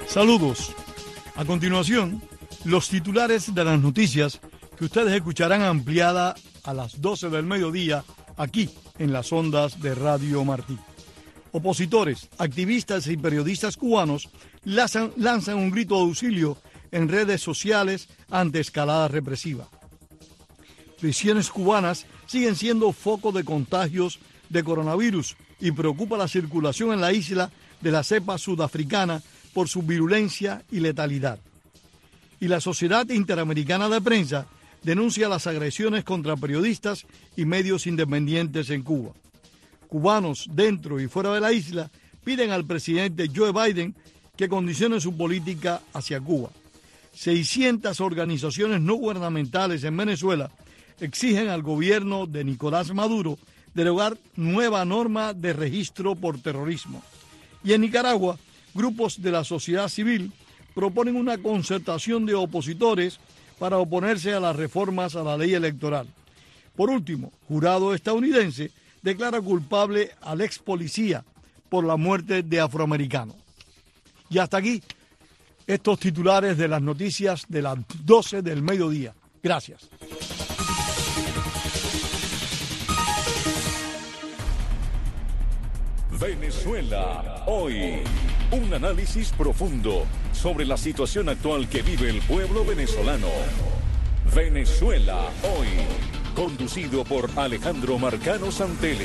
Saludos. A continuación, los titulares de las noticias que ustedes escucharán ampliada a las 12 del mediodía aquí en las ondas de Radio Martí. Opositores, activistas y periodistas cubanos lanzan un grito de auxilio en redes sociales ante escalada represiva. Prisiones cubanas siguen siendo foco de contagios de coronavirus y preocupa la circulación en la isla de la cepa sudafricana por su virulencia y letalidad. Y la Sociedad Interamericana de Prensa denuncia las agresiones contra periodistas y medios independientes en Cuba. Cubanos dentro y fuera de la isla piden al presidente Joe Biden que condicione su política hacia Cuba. 600 organizaciones no gubernamentales en Venezuela exigen al gobierno de Nicolás Maduro derogar nueva norma de registro por terrorismo. Y en Nicaragua, grupos de la sociedad civil proponen una concertación de opositores para oponerse a las reformas a la ley electoral. Por último, jurado estadounidense declara culpable al ex policía por la muerte de afroamericano. Y hasta aquí estos titulares de las noticias de las 12 del mediodía. Gracias. Venezuela hoy. Un análisis profundo sobre la situación actual que vive el pueblo venezolano. Venezuela hoy. Conducido por Alejandro Marcano Santelli.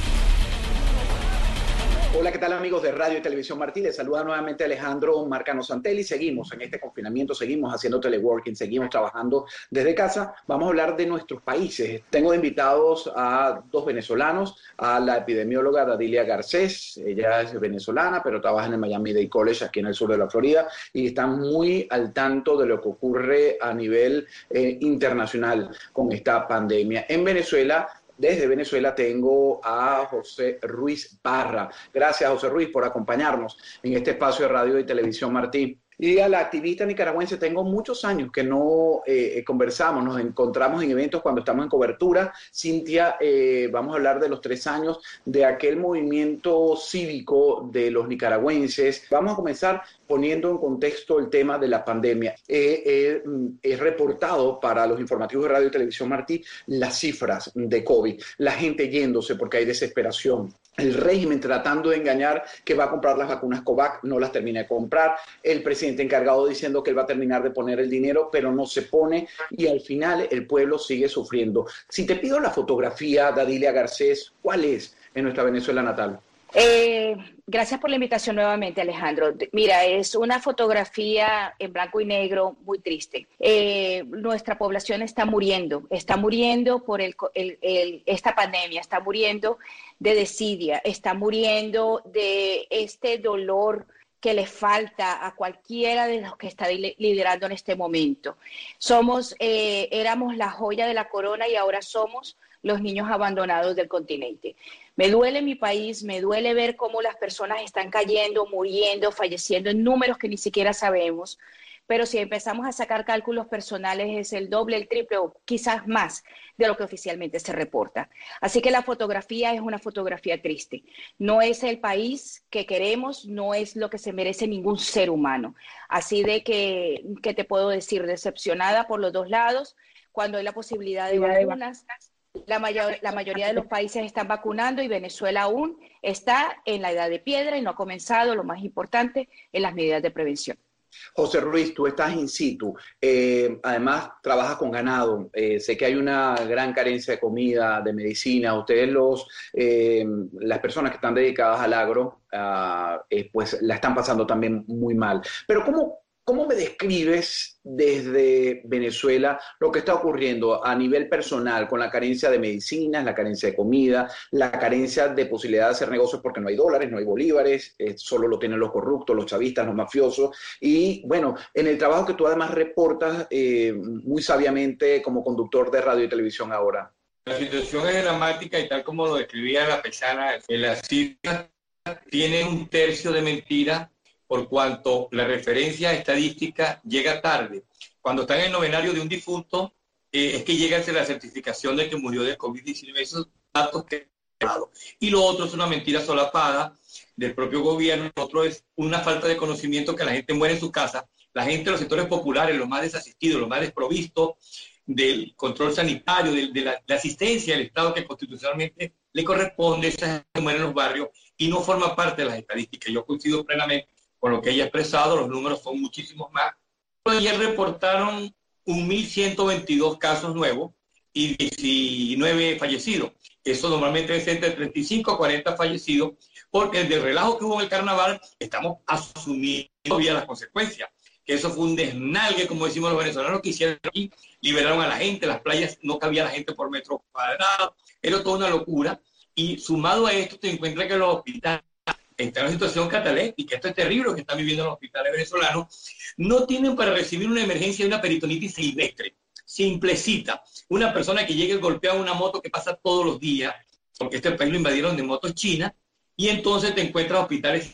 Hola, ¿qué tal amigos de Radio y Televisión Martí? Les saluda nuevamente Alejandro Marcano Santelli. Seguimos en este confinamiento, seguimos haciendo teleworking, seguimos trabajando desde casa. Vamos a hablar de nuestros países. Tengo invitados a dos venezolanos, a la epidemióloga Dadilia Garcés. Ella es venezolana, pero trabaja en el Miami-Dade College, aquí en el sur de la Florida, y está muy al tanto de lo que ocurre a nivel internacional con esta pandemia. En Venezuela, desde Venezuela tengo a José Ruiz Parra. Gracias, José Ruiz, por acompañarnos en este espacio de Radio y Televisión Martí. Y a la activista nicaragüense, tengo muchos años que no conversamos, nos encontramos en eventos cuando estamos en cobertura. Cintia, vamos a hablar de los 3 años de aquel movimiento cívico de los nicaragüenses. Vamos a comenzar poniendo en contexto el tema de la pandemia. He reportado para los informativos de Radio y Televisión Martí las cifras de COVID, la gente yéndose porque hay desesperación. El régimen tratando de engañar que va a comprar las vacunas COVAX, no las termina de comprar. El presidente encargado diciendo que él va a terminar de poner el dinero, pero no se pone. Y al final el pueblo sigue sufriendo. Si te pido la fotografía, Dadilia Garcés, ¿cuál es en nuestra Venezuela natal? Gracias por la invitación nuevamente, Alejandro. Mira, es una fotografía en blanco y negro muy triste. Nuestra población está muriendo por esta pandemia, está muriendo de desidia, está muriendo de este dolor que le falta a cualquiera de los que está liderando en este momento. Éramos la joya de la corona y ahora somos los niños abandonados del continente. Me duele mi país, me duele ver cómo las personas están cayendo, muriendo, falleciendo en números que ni siquiera sabemos, pero si empezamos a sacar cálculos personales es el doble, el triple o quizás más de lo que oficialmente se reporta. Así que la fotografía es una fotografía triste. No es el país que queremos, no es lo que se merece ningún ser humano. Así de que te puedo decir, decepcionada por los dos lados, cuando hay la posibilidad de vacunas. La mayoría de los países están vacunando y Venezuela aún está en la edad de piedra y no ha comenzado, lo más importante, en las medidas de prevención. José Ruiz, tú estás in situ, además trabajas con ganado, sé que hay una gran carencia de comida, de medicina, ustedes las personas que están dedicadas al agro, pues la están pasando también muy mal. Pero ¿cómo me describes desde Venezuela lo que está ocurriendo a nivel personal con la carencia de medicinas, la carencia de comida, la carencia de posibilidad de hacer negocios porque no hay dólares, no hay bolívares, solo lo tienen los corruptos, los chavistas, los mafiosos? Y bueno, en el trabajo que tú además reportas muy sabiamente como conductor de radio y televisión ahora. La situación es dramática y tal como lo describía la paisana, las cifras tienen 1/3 de mentira, por cuanto la referencia estadística llega tarde. Cuando está en el novenario de un difunto, es que llega la certificación de que murió de COVID-19, esos datos que he dado. Y lo otro es una mentira solapada, del propio gobierno. Otro es una falta de conocimiento, que la gente muere en su casa. La gente de los sectores populares, los más desasistidos, los más desprovistos del control sanitario, de la asistencia del Estado que constitucionalmente le corresponde, esa gente muere en los barrios y no forma parte de las estadísticas. Yo coincido plenamente con lo que ella ha expresado, los números son muchísimos más. Ayer reportaron 1.122 casos nuevos y 19 fallecidos. Eso normalmente es entre 35 a 40 fallecidos, porque desde el relajo que hubo en el carnaval estamos asumiendo todavía las consecuencias. Que eso fue un desnalgue, como decimos los venezolanos, que hicieron aquí, liberaron a la gente, las playas no cabía la gente por metro cuadrado, era toda una locura. Y sumado a esto, te encuentras que los hospitales están en una situación cataléptica. Esto es terrible lo que están viviendo los hospitales venezolanos. No tienen para recibir una emergencia de una peritonitis silvestre, simplecita. Una persona que llegue golpeada a una moto que pasa todos los días, porque este país lo invadieron de motos chinas, y entonces te encuentras hospitales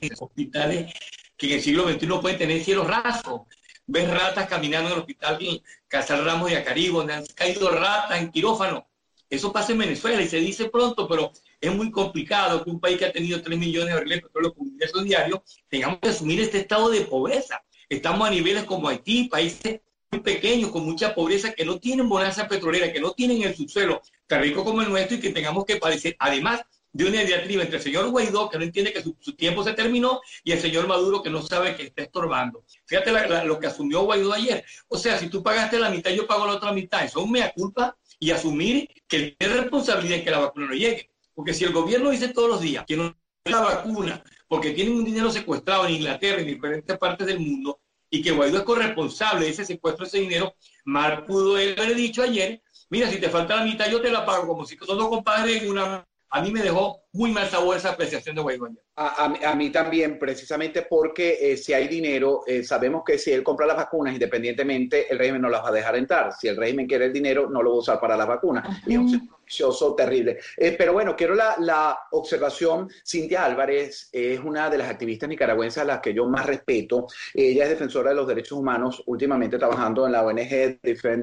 que en el siglo XXI pueden tener cielos rasos. Ves ratas caminando en el hospital Casal Ramos de Acarigua, donde han caído ratas en quirófano. Eso pasa en Venezuela y se dice pronto, pero es muy complicado que un país que ha tenido 3 millones de barriles de petróleo con ingresos diarios tengamos que asumir este estado de pobreza. Estamos a niveles como Haití, países muy pequeños, con mucha pobreza, que no tienen bonanza petrolera, que no tienen el subsuelo tan rico como el nuestro, y que tengamos que padecer, además de una diatriba entre el señor Guaidó, que no entiende que su tiempo se terminó, y el señor Maduro, que no sabe que está estorbando. Fíjate lo que asumió Guaidó ayer. O sea, si tú pagaste la mitad, yo pago la otra mitad. Eso es un mea culpa, y asumir que es responsabilidad en que la vacuna no llegue. Porque si el gobierno dice todos los días que no hay la vacuna porque tienen un dinero secuestrado en Inglaterra y en diferentes partes del mundo, y que Guaidó es corresponsable de ese secuestro de ese dinero, mal pudo él haber dicho ayer: mira, si te falta la mitad, yo te la pago, como si son dos compadres en una... A mí me dejó muy mal sabor esa apreciación de Guaidó ayer. A mí también, precisamente porque si hay dinero, sabemos que si él compra las vacunas, independientemente, el régimen no las va a dejar entrar. Si el régimen quiere el dinero, no lo va a usar para las vacunas. Y es un círculo vicioso terrible. Pero bueno, quiero la observación. Cintia Álvarez es una de las activistas nicaragüenses a las que yo más respeto. Ella es defensora de los derechos humanos, últimamente trabajando en la ONG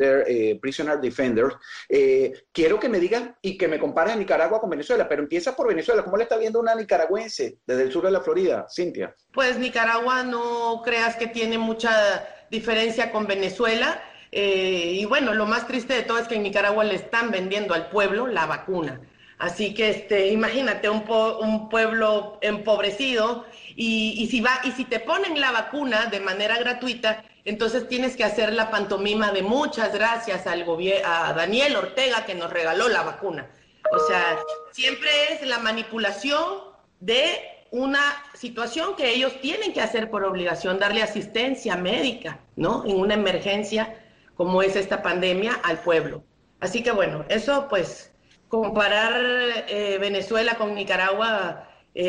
Prisoner Defenders. Quiero que me digas y que me compares a Nicaragua con Venezuela, pero empieza por Venezuela. ¿Cómo le está viendo una nicaragüense desde el sur de la Florida, Cintia? Pues Nicaragua, no creas que tiene mucha diferencia con Venezuela. Y bueno, lo más triste de todo es que en Nicaragua le están vendiendo al pueblo la vacuna. Así que imagínate un pueblo empobrecido y si te ponen la vacuna de manera gratuita, entonces tienes que hacer la pantomima de muchas gracias a Daniel Ortega, que nos regaló la vacuna. O sea, siempre es la manipulación de una situación que ellos tienen que hacer por obligación, darle asistencia médica, ¿no? En una emergencia como es esta pandemia al pueblo. Así que bueno, eso pues, comparar Venezuela con Nicaragua,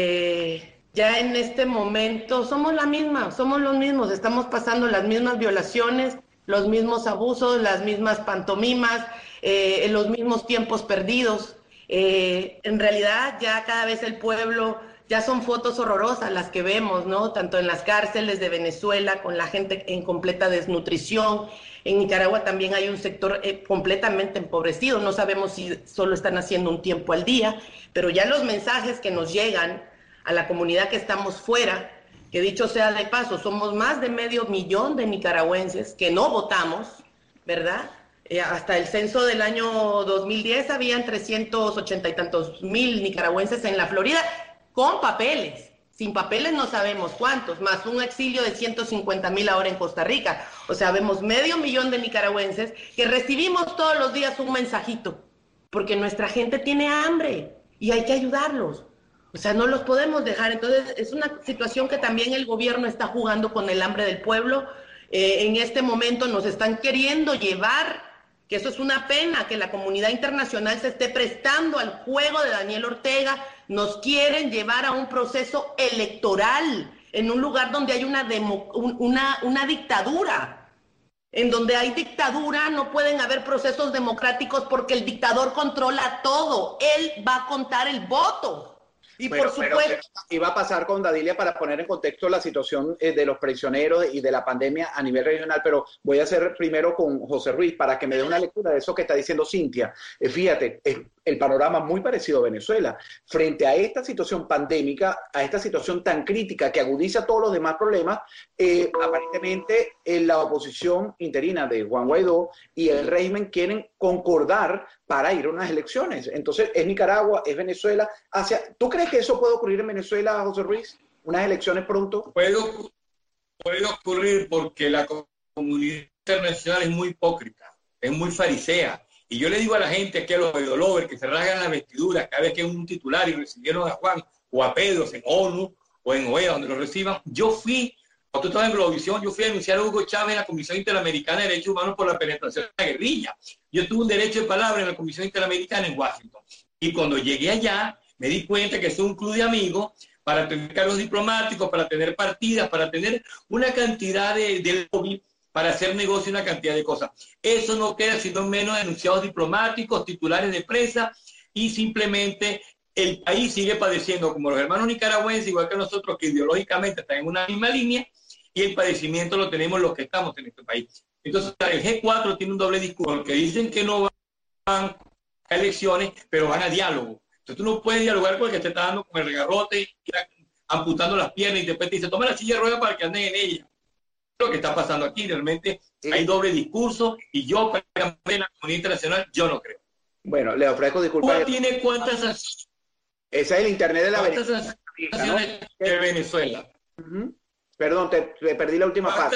ya en este momento somos los mismos, estamos pasando las mismas violaciones, los mismos abusos, las mismas pantomimas, los mismos tiempos perdidos. En realidad ya cada vez el pueblo, ya son fotos horrorosas las que vemos, ¿no? Tanto en las cárceles de Venezuela, con la gente en completa desnutrición. En Nicaragua también hay un sector completamente empobrecido. No sabemos si solo están haciendo un tiempo al día, pero ya los mensajes que nos llegan a la comunidad que estamos fuera, que dicho sea de paso, somos más de 500,000 de nicaragüenses que no votamos, ¿verdad? Hasta el censo del año 2010 habían 380 y tantos mil nicaragüenses en la Florida con papeles. Sin papeles no sabemos cuántos, más un exilio de 150,000 ahora en Costa Rica. O sea, vemos 500,000 de nicaragüenses que recibimos todos los días un mensajito, porque nuestra gente tiene hambre y hay que ayudarlos. O sea, no los podemos dejar. Entonces, es una situación que también el gobierno está jugando con el hambre del pueblo. En este momento nos están queriendo llevar, que eso es una pena, que la comunidad internacional se esté prestando al juego de Daniel Ortega. Nos quieren llevar a un proceso electoral en un lugar donde hay una dictadura. En donde hay dictadura no pueden haber procesos democráticos porque el dictador controla todo. Él va a contar el voto. Y Bueno, por supuesto... iba a pasar con Dadilia para poner en contexto la situación de los prisioneros y de la pandemia a nivel regional, pero voy a hacer primero con José Ruiz para que me dé una lectura de eso que está diciendo Cintia. Fíjate, el panorama muy parecido a Venezuela. Frente a esta situación pandémica, a esta situación tan crítica que agudiza todos los demás problemas, aparentemente la oposición interina de Juan Guaidó y el régimen quieren concordar para ir a unas elecciones. Entonces, es Nicaragua, es Venezuela. ¿Tú crees que eso puede ocurrir en Venezuela, José Ruiz? ¿Unas elecciones pronto? Puede ocurrir porque la comunidad internacional es muy hipócrita, es muy farisea. Y yo le digo a la gente aquí, a los ideólogos, que se rasgan las vestiduras cada vez que es un titular y recibieron a Juan o a Pedro en ONU o en OEA, donde lo reciban. Yo fui, cuando tú estabas en Globovisión, yo fui a denunciar a Hugo Chávez en la Comisión Interamericana de Derechos Humanos por la penetración de la guerrilla. Yo tuve un derecho de palabra en la Comisión Interamericana en Washington. Y cuando llegué allá, me di cuenta que es un club de amigos para tener cargos diplomáticos, para tener partidas, para tener una cantidad de lobby, para hacer negocio, una cantidad de cosas. Eso no queda sino menos denunciados diplomáticos, titulares de prensa, y simplemente el país sigue padeciendo, como los hermanos nicaragüenses, igual que nosotros, que ideológicamente están en una misma línea, y el padecimiento lo tenemos los que estamos en este país. Entonces, el G4 tiene un doble discurso, porque dicen que no van a elecciones, pero van a diálogo. Entonces, tú no puedes dialogar con el que te está dando con el regarrote, amputando las piernas, y después te dice, toma la silla de ruedas para que anden en ella. Lo que está pasando aquí, realmente hay doble discurso, y yo, para la comunidad internacional, yo no creo. Bueno, le ofrezco disculpas. ¿Cuál tiene cuántas sanciones? Ese es el internet de la Venezuela. De Venezuela. Perdón, te perdí la última parte.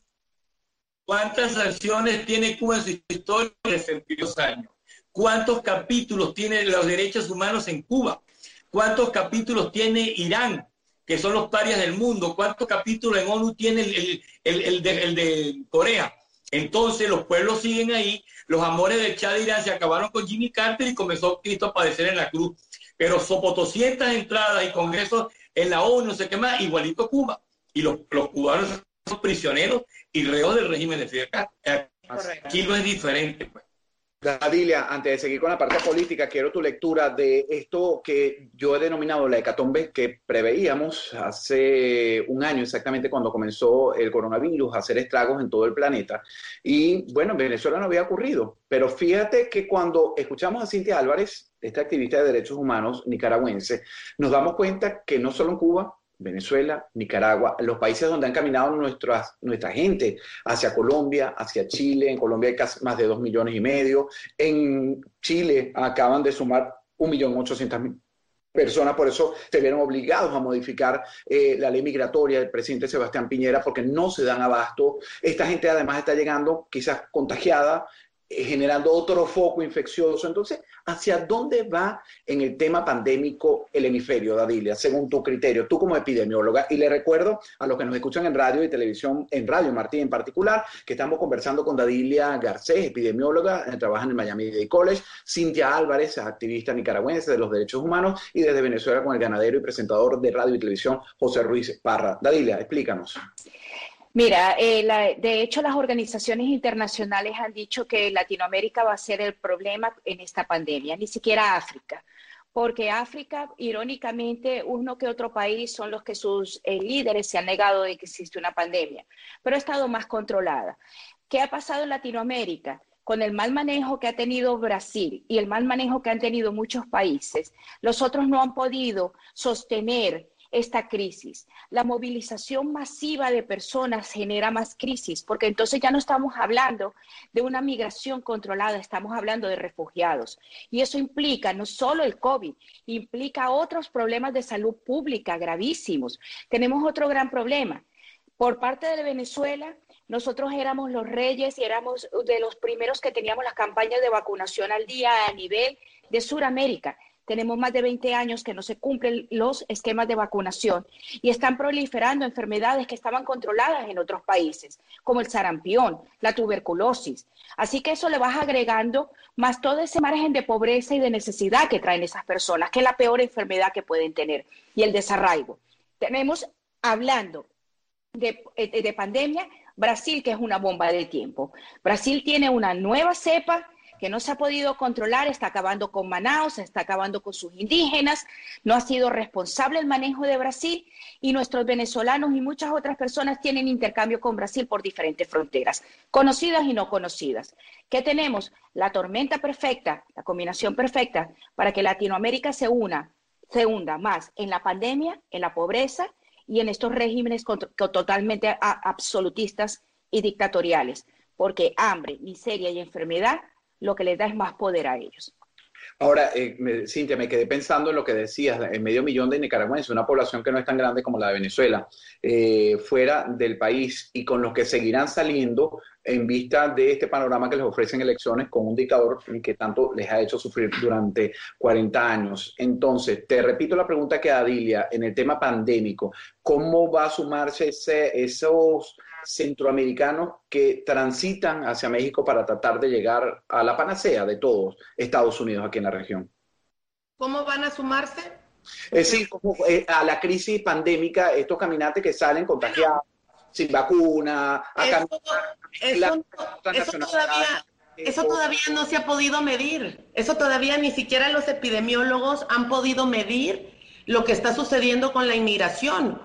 ¿Cuántas sanciones tiene Cuba en su historia de 62 años? ¿Cuántos capítulos tiene los derechos humanos en Cuba? ¿Cuántos capítulos tiene Irán, que son los parias del mundo? ¿Cuántos capítulos en ONU tiene el de Corea? Entonces los pueblos siguen ahí. Los amores del Chad de Irán se acabaron con Jimmy Carter y comenzó Cristo a padecer en la cruz. Pero sopo 200 entradas y congresos en la ONU, no sé qué más, igualito Cuba. Y los cubanos son prisioneros y reos del régimen de Fidel Castro. Aquí no es diferente, pues. Dadilia, antes de seguir con la parte política, quiero tu lectura de esto que yo he denominado la hecatombe que preveíamos hace un año exactamente cuando comenzó el coronavirus a hacer estragos en todo el planeta. Y bueno, en Venezuela no había ocurrido, pero fíjate que cuando escuchamos a Cintia Álvarez, esta activista de derechos humanos nicaragüense, nos damos cuenta que no solo en Cuba, Venezuela, Nicaragua, los países donde han caminado nuestra gente, hacia Colombia, hacia Chile. En Colombia hay casi más de 2,5 millones. En Chile acaban de sumar 1.800.000 personas, por eso se vieron obligados a modificar la ley migratoria del presidente Sebastián Piñera, porque no se dan abasto. Esta gente además está llegando quizás contagiada, generando otro foco infeccioso. Entonces, ¿hacia dónde va en el tema pandémico el hemisferio, Dadilia, según tu criterio, tú como epidemióloga? Y le recuerdo a los que nos escuchan en radio y televisión, en Radio Martí en particular, que estamos conversando con Dadilia Garcés, epidemióloga, trabaja en el Miami-Dade College, Cintia Álvarez, activista nicaragüense de los derechos humanos, y desde Venezuela con el ganadero y presentador de radio y televisión, José Ruiz Parra. Dadilia, explícanos. Mira, de hecho las organizaciones internacionales han dicho que Latinoamérica va a ser el problema en esta pandemia, ni siquiera África, porque África, irónicamente, uno que otro país son los que sus líderes se han negado de que existe una pandemia, pero ha estado más controlada. ¿Qué ha pasado en Latinoamérica? Con el mal manejo que ha tenido Brasil y el mal manejo que han tenido muchos países, los otros no han podido sostener esta crisis. La movilización masiva de personas genera más crisis, porque entonces ya no estamos hablando de una migración controlada, estamos hablando de refugiados. Y eso implica no solo el COVID, implica otros problemas de salud pública gravísimos. Tenemos otro gran problema. Por parte de Venezuela, nosotros éramos los reyes y éramos de los primeros que teníamos las campañas de vacunación al día a nivel de Sudamérica. Tenemos más de 20 años que no se cumplen los esquemas de vacunación y están proliferando enfermedades que estaban controladas en otros países, como el sarampión, la tuberculosis. Así que eso le vas agregando más todo ese margen de pobreza y de necesidad que traen esas personas, que es la peor enfermedad que pueden tener, y el desarraigo. Tenemos, hablando de pandemia, Brasil, que es una bomba de tiempo. Brasil tiene una nueva cepa que no se ha podido controlar, está acabando con Manaus, está acabando con sus indígenas, no ha sido responsable el manejo de Brasil y nuestros venezolanos y muchas otras personas tienen intercambio con Brasil por diferentes fronteras, conocidas y no conocidas. ¿Qué tenemos? La tormenta perfecta, la combinación perfecta para que Latinoamérica se hunda más en la pandemia, en la pobreza y en estos regímenes totalmente absolutistas y dictatoriales, porque hambre, miseria y enfermedad lo que les da es más poder a ellos. Ahora, Cintia, me quedé pensando en lo que decías, en 500,000 de nicaragüenses, una población que no es tan grande como la de Venezuela, fuera del país y con los que seguirán saliendo en vista de este panorama que les ofrecen elecciones con un dictador que tanto les ha hecho sufrir durante 40 años. Entonces, te repito la pregunta que Adilia, en el tema pandémico, ¿cómo va a sumarse esos centroamericanos que transitan hacia México para tratar de llegar a la panacea de todos Estados Unidos aquí en la región? ¿Cómo van a sumarse? Sí, como, a la crisis pandémica, estos caminantes que salen contagiados, sin vacuna, eso todavía no se ha podido medir. Eso todavía ni siquiera los epidemiólogos han podido medir lo que está sucediendo con la inmigración,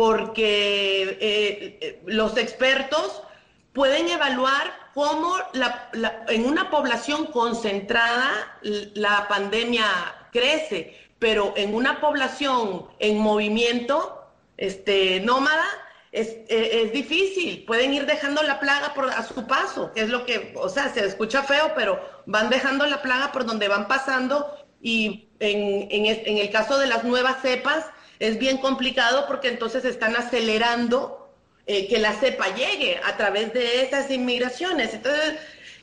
porque los expertos pueden evaluar cómo en una población concentrada la pandemia crece, pero en una población en movimiento nómada es difícil. Pueden ir dejando la plaga a su paso, que es lo que, o sea, se escucha feo, pero van dejando la plaga por donde van pasando, y en el caso de las nuevas cepas es bien complicado porque entonces están acelerando que la cepa llegue a través de esas inmigraciones. Entonces,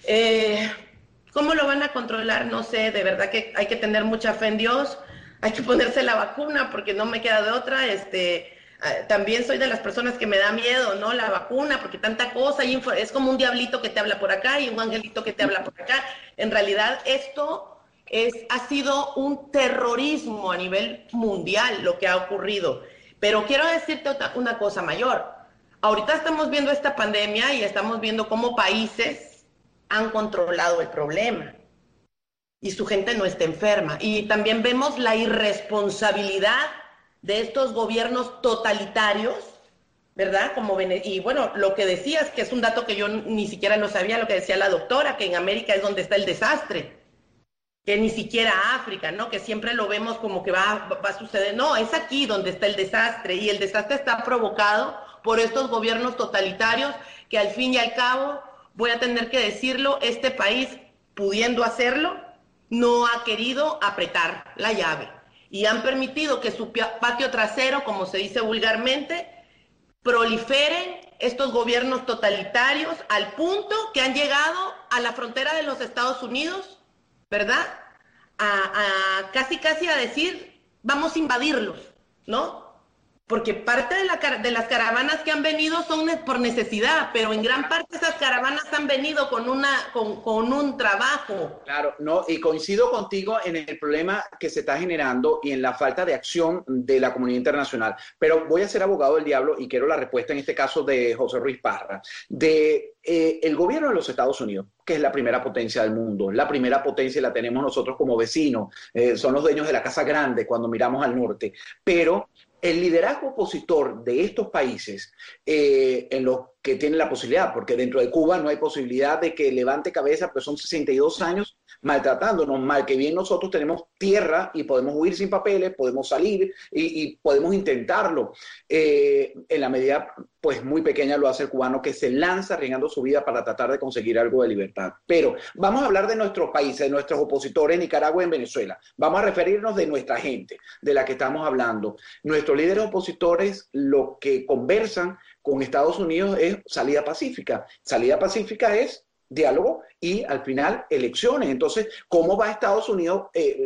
¿cómo lo van a controlar? No sé, de verdad que hay que tener mucha fe en Dios, hay que ponerse la vacuna porque no me queda de otra. También soy de las personas que me da miedo, ¿no? La vacuna, porque tanta cosa, es como un diablito que te habla por acá y un angelito que te habla por acá. En realidad esto ha sido un terrorismo a nivel mundial lo que ha ocurrido. Pero quiero decirte una cosa mayor. Ahorita estamos viendo esta pandemia y estamos viendo cómo países han controlado el problema y su gente no está enferma. Y también vemos la irresponsabilidad de estos gobiernos totalitarios, ¿verdad? Y bueno, lo que decías, que es un dato que yo ni siquiera lo sabía, lo que decía la doctora, que en América es donde está el desastre, que ni siquiera África, ¿no? Que siempre lo vemos como que va a suceder. No, es aquí donde está el desastre, y el desastre está provocado por estos gobiernos totalitarios que al fin y al cabo, voy a tener que decirlo, este país, pudiendo hacerlo, no ha querido apretar la llave. Y han permitido que su patio trasero, como se dice vulgarmente, proliferen estos gobiernos totalitarios al punto que han llegado a la frontera de los Estados Unidos, ¿verdad? A casi a decir, vamos a invadirlos, ¿no? Porque parte de las caravanas que han venido son por necesidad, pero en gran parte esas caravanas han venido con un trabajo. Claro, no, y coincido contigo en el problema que se está generando y en la falta de acción de la comunidad internacional. Pero voy a ser abogado del diablo y quiero la respuesta en este caso de José Ruiz Parra, el gobierno de los Estados Unidos, que es la primera potencia del mundo, la primera potencia la tenemos nosotros como vecinos, son los dueños de la Casa Grande cuando miramos al norte, pero el liderazgo opositor de estos países en los que tienen la posibilidad, porque dentro de Cuba no hay posibilidad de que levante cabeza, pero son 62 años maltratándonos, mal que bien nosotros tenemos tierra y podemos huir sin papeles, podemos salir y podemos intentarlo. En la medida pues muy pequeña lo hace el cubano, que se lanza arriesgando su vida para tratar de conseguir algo de libertad. Pero vamos a hablar de nuestros países, de nuestros opositores en Nicaragua y en Venezuela. Vamos a referirnos de nuestra gente, de la que estamos hablando. Nuestros líderes opositores lo que conversan con Estados Unidos es salida pacífica. Salida pacífica es diálogo y al final elecciones. Entonces, ¿cómo va Estados Unidos,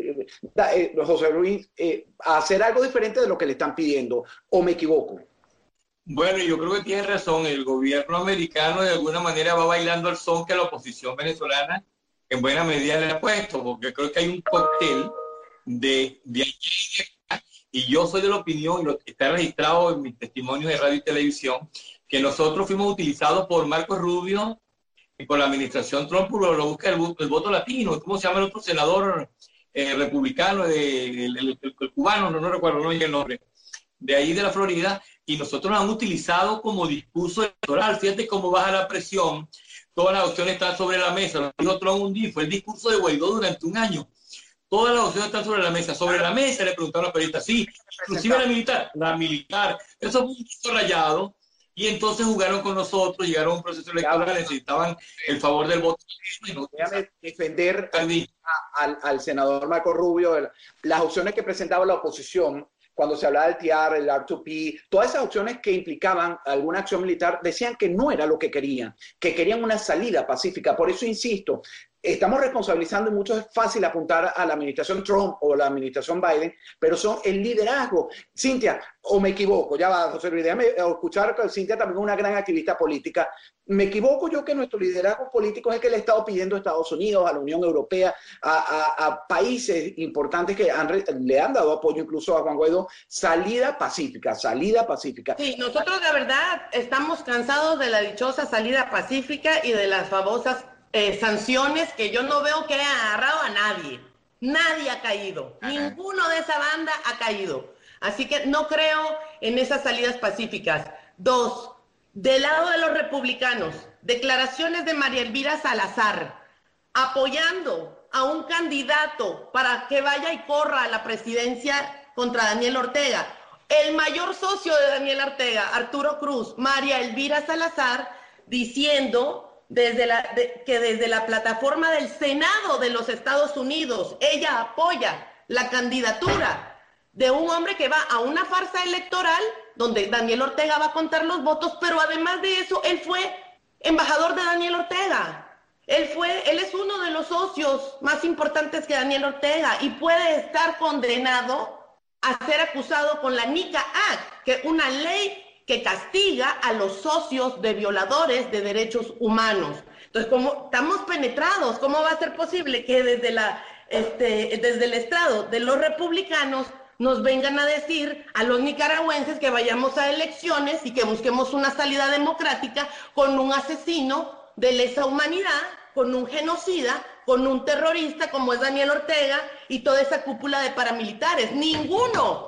José Luis, a hacer algo diferente de lo que le están pidiendo? ¿O me equivoco? Bueno, yo creo que tienes razón. El gobierno americano de alguna manera va bailando el son que la oposición venezolana en buena medida le ha puesto, porque creo que hay un cóctel de y yo soy de la opinión, y lo que está registrado en mis testimonios de radio y televisión, que nosotros fuimos utilizados por Marco Rubio y por la administración Trump lo busca el voto latino. ¿Cómo se llama el otro senador republicano, el cubano? No recuerdo, no oye el nombre, de ahí de la Florida, y nosotros lo han utilizado como discurso electoral. Fíjate cómo baja la presión, todas las opciones están sobre la mesa. Lo dijo Trump un día, fue el discurso de Guaidó durante un año. Todas las opciones están sobre la mesa. Sobre la mesa le preguntaron a los periodistas, sí, inclusive la militar. Eso fue un discurso rayado, y entonces jugaron con nosotros, llegaron a un proceso electoral, necesitaban el favor del voto. Déjame defender al senador Marco Rubio. Las opciones que presentaba la oposición, cuando se hablaba del TIAR, el R2P, todas esas opciones que implicaban alguna acción militar, decían que no era lo que querían una salida pacífica. Por eso insisto, estamos responsabilizando, y mucho es fácil apuntar a la administración Trump o la administración Biden, pero son el liderazgo. Cintia, o me equivoco, ya va, José Luis, déjame escuchar que Cintia también es una gran activista política. ¿Me equivoco yo que nuestro liderazgo político es el que le ha estado pidiendo a Estados Unidos, a la Unión Europea, a países importantes que le han dado apoyo incluso a Juan Guaidó, salida pacífica? Sí, nosotros la verdad estamos cansados de la dichosa salida pacífica y de las famosas sanciones que yo no veo que hayan agarrado a nadie. Nadie ha caído. Ninguno de esa banda ha caído. Así que no creo en esas salidas pacíficas. 2, del lado de los republicanos, declaraciones de María Elvira Salazar, apoyando a un candidato para que vaya y corra a la presidencia contra Daniel Ortega. El mayor socio de Daniel Ortega, Arturo Cruz, María Elvira Salazar, diciendo que desde la plataforma del Senado de los Estados Unidos, ella apoya la candidatura de un hombre que va a una farsa electoral donde Daniel Ortega va a contar los votos, pero además de eso, él fue embajador de Daniel Ortega. Él es uno de los socios más importantes que Daniel Ortega y puede estar condenado a ser acusado con la NICA Act, que es una ley que castiga a los socios de violadores de derechos humanos. Entonces, como estamos penetrados, ¿cómo va a ser posible que desde el estrado de los republicanos nos vengan a decir a los nicaragüenses que vayamos a elecciones y que busquemos una salida democrática con un asesino de lesa humanidad, con un genocida, con un terrorista como es Daniel Ortega y toda esa cúpula de paramilitares? Ninguno.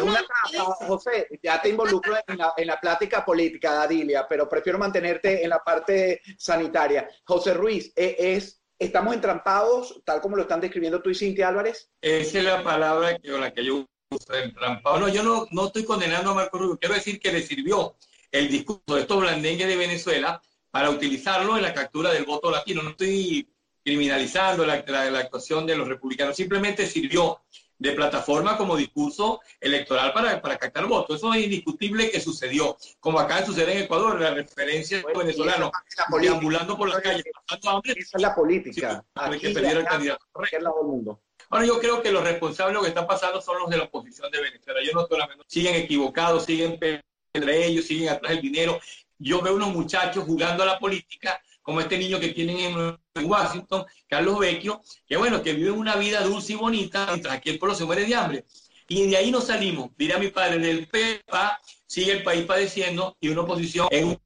José, ya te involucro en la plática política, Dadilia, pero prefiero mantenerte en la parte sanitaria. José Ruiz, ¿estamos entrampados, tal como lo están describiendo tú y Cintia Álvarez? Esa es la palabra con la que yo uso, entrampado. No, yo no estoy condenando a Marco Rubio. Quiero decir que le sirvió el discurso de estos blandengues de Venezuela para utilizarlo en la captura del voto latino. No estoy criminalizando la actuación de los republicanos. Simplemente sirvió de plataforma como discurso electoral para captar votos. Eso es indiscutible que sucedió, como acá sucede en Ecuador, la referencia de venezolanos deambulando por las calles. Esa es la política. Aquí, que perdiera el candidato. Lado del mundo. Ahora, yo creo que los responsables de lo que está pasando son los de la oposición de Venezuela. Yo no estoy hablando, siguen equivocados, siguen entre ellos, siguen atrás del dinero. Yo veo unos muchachos jugando a la política, como este niño que tienen en Washington, Carlos Vecchio, que bueno, que viven una vida dulce y bonita, mientras aquí el pueblo se muere de hambre. Y de ahí no salimos. Dirá mi padre, del PEPA sigue el país padeciendo y una oposición en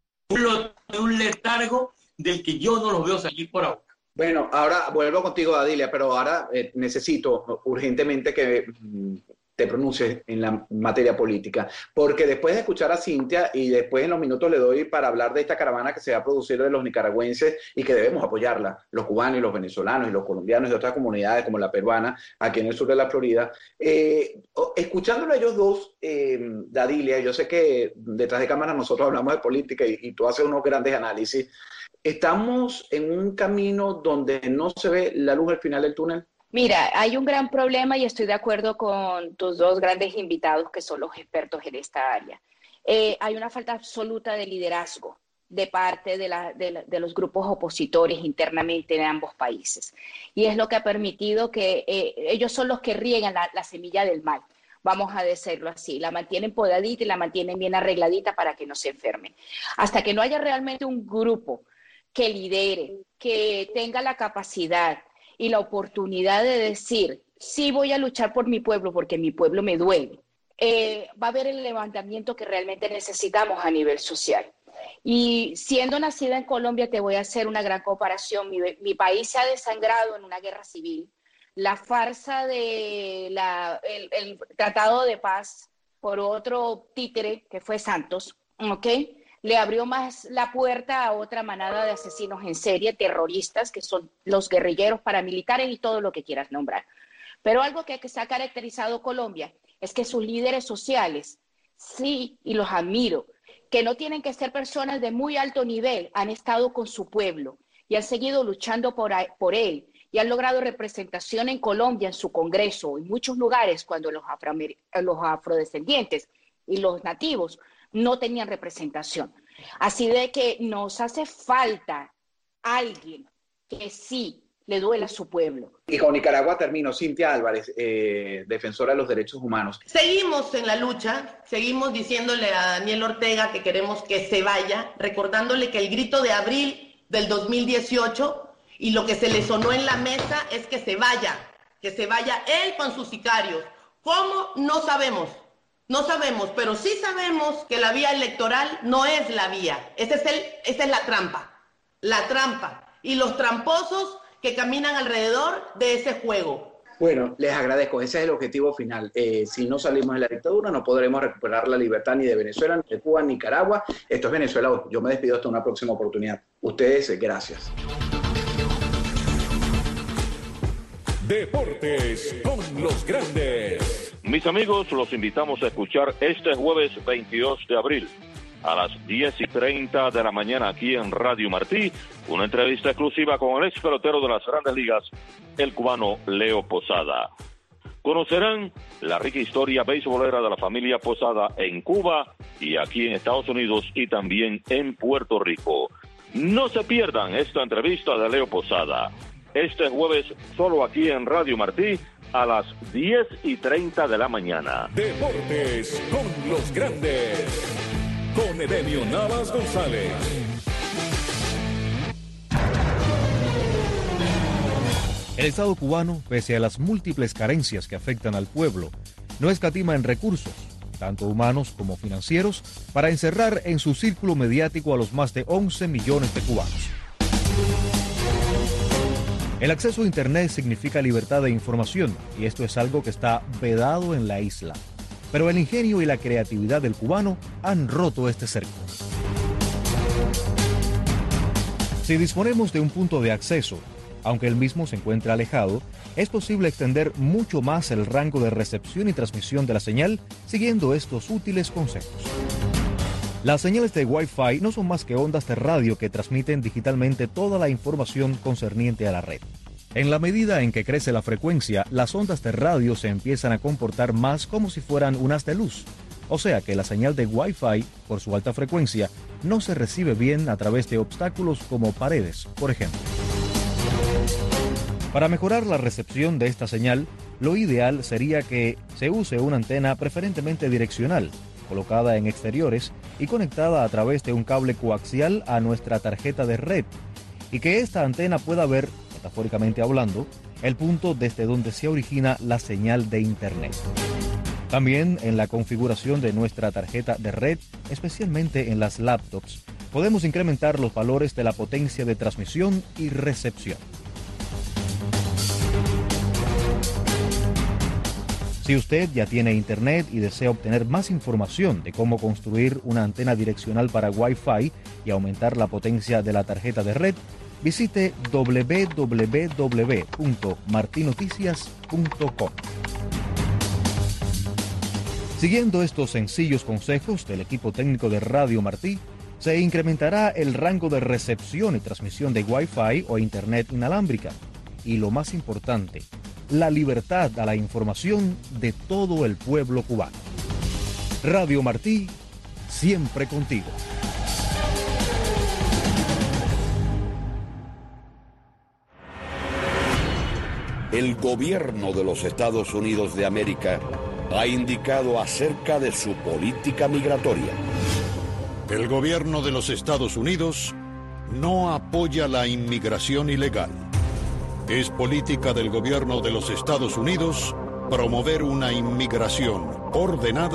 un letargo del que yo no los veo salir por ahora. Bueno, ahora vuelvo contigo, Dadilia, pero ahora necesito urgentemente que te pronuncies en la materia política, porque después de escuchar a Cintia y después en los minutos le doy para hablar de esta caravana que se va a producir de los nicaragüenses y que debemos apoyarla, los cubanos y los venezolanos y los colombianos y de otras comunidades como la peruana, aquí en el sur de la Florida. Escuchándolo a ellos dos, Dadilia, yo sé que detrás de cámaras nosotros hablamos de política y tú haces unos grandes análisis. ¿Estamos en un camino donde no se ve la luz al final del túnel? Mira, hay un gran problema y estoy de acuerdo con tus dos grandes invitados que son los expertos en esta área. Hay una falta absoluta de liderazgo de parte de los grupos opositores internamente en ambos países. Y es lo que ha permitido que ellos son los que riegan la semilla del mal. Vamos a decirlo así, la mantienen podadita y la mantienen bien arregladita para que no se enfermen. Hasta que no haya realmente un grupo que lidere, que tenga la capacidad y la oportunidad de decir, sí voy a luchar por mi pueblo porque mi pueblo me duele, va a haber el levantamiento que realmente necesitamos a nivel social. Y siendo nacida en Colombia, te voy a hacer una gran comparación. Mi país se ha desangrado en una guerra civil. La farsa de el tratado de paz por otro títere, que fue Santos, ¿ok?, le abrió más la puerta a otra manada de asesinos en serie, terroristas, que son los guerrilleros paramilitares y todo lo que quieras nombrar. Pero algo que se ha caracterizado Colombia es que sus líderes sociales, sí, y los admiro, que no tienen que ser personas de muy alto nivel, han estado con su pueblo y han seguido luchando por él y han logrado representación en Colombia, en su Congreso, en muchos lugares cuando los afrodescendientes y los nativos no tenían representación. Así de que nos hace falta alguien que sí le duela a su pueblo. Y con Nicaragua termino. Cintia Álvarez, defensora de los derechos humanos. Seguimos en la lucha, seguimos diciéndole a Daniel Ortega que queremos que se vaya, recordándole que el grito de abril del 2018 y lo que se le sonó en la mesa es que se vaya él con sus sicarios. ¿Cómo? No sabemos. No sabemos, pero sí sabemos que la vía electoral no es la vía. Esa es la trampa. Y los tramposos que caminan alrededor de ese juego. Bueno, les agradezco. Ese es el objetivo final. Si no salimos de la dictadura, no podremos recuperar la libertad ni de Venezuela, ni de Cuba, ni Nicaragua. Esto es Venezuela hoy. Yo me despido hasta una próxima oportunidad. Ustedes, gracias. Deportes con los grandes. Mis amigos, los invitamos a escuchar este jueves 22 de abril a las 10:30 de la mañana aquí en Radio Martí, una entrevista exclusiva con el ex pelotero de las Grandes Ligas, el cubano Leo Posada. Conocerán la rica historia beisbolera de la familia Posada en Cuba y aquí en Estados Unidos y también en Puerto Rico. No se pierdan esta entrevista de Leo Posada. Este jueves, solo aquí en Radio Martí, a las 10:30 de la mañana. Deportes con los grandes. Con Edenio Navas González. El Estado cubano, pese a las múltiples carencias que afectan al pueblo, no escatima en recursos, tanto humanos como financieros, para encerrar en su círculo mediático a los más de 11 millones de cubanos. El acceso a Internet significa libertad de información y esto es algo que está vedado en la isla. Pero el ingenio y la creatividad del cubano han roto este cerco. Si disponemos de un punto de acceso, aunque el mismo se encuentre alejado, es posible extender mucho más el rango de recepción y transmisión de la señal siguiendo estos útiles consejos. Las señales de Wi-Fi no son más que ondas de radio que transmiten digitalmente toda la información concerniente a la red. En la medida en que crece la frecuencia, las ondas de radio se empiezan a comportar más como si fueran unas de luz. O sea que la señal de Wi-Fi, por su alta frecuencia, no se recibe bien a través de obstáculos como paredes, por ejemplo. Para mejorar la recepción de esta señal, lo ideal sería que se use una antena preferentemente direccional, colocada en exteriores y conectada a través de un cable coaxial a nuestra tarjeta de red, y que esta antena pueda ver, metafóricamente hablando, el punto desde donde se origina la señal de Internet. También en la configuración de nuestra tarjeta de red, especialmente en las laptops, podemos incrementar los valores de la potencia de transmisión y recepción. Si usted ya tiene Internet y desea obtener más información de cómo construir una antena direccional para Wi-Fi y aumentar la potencia de la tarjeta de red, visite www.martinoticias.com. Siguiendo estos sencillos consejos del equipo técnico de Radio Martí, se incrementará el rango de recepción y transmisión de Wi-Fi o Internet inalámbrica. Y lo más importante, la libertad a la información de todo el pueblo cubano. Radio Martí, siempre contigo. El gobierno de los Estados Unidos de América ha indicado acerca de su política migratoria. El gobierno de los Estados Unidos no apoya la inmigración ilegal. Es política del gobierno de los Estados Unidos promover una inmigración ordenada